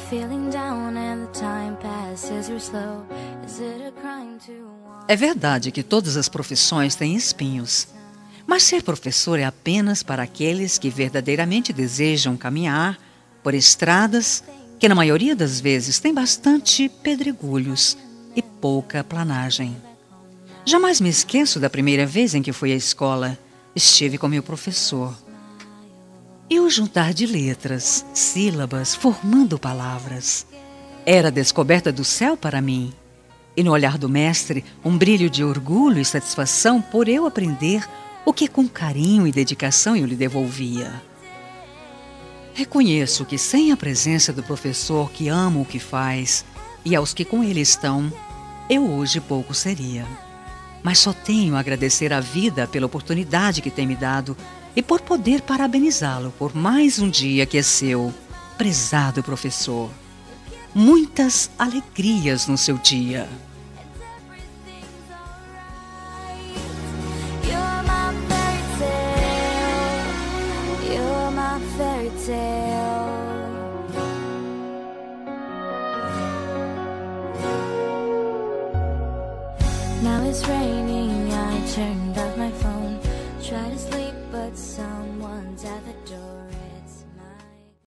É verdade que todas as profissões têm espinhos, mas ser professor é apenas para aqueles que verdadeiramente desejam caminhar por estradas que, na maioria das vezes, têm bastante pedregulhos e pouca planagem. Jamais me esqueço da primeira vez em que fui à escola. Estive com meu professor. E o juntar de letras, sílabas, formando palavras. Era a descoberta do céu para mim. E no olhar do mestre, um brilho de orgulho e satisfação por eu aprender o que com carinho e dedicação eu lhe devolvia. Reconheço que sem a presença do professor que ama o que faz e aos que com ele estão, eu hoje pouco seria. Mas só tenho a agradecer à vida pela oportunidade que tem me dado e por poder parabenizá-lo por mais um dia que é seu, prezado professor. Muitas alegrias no seu dia. Now it's raining, I turned off my phone. Try to sleep, but someone's at the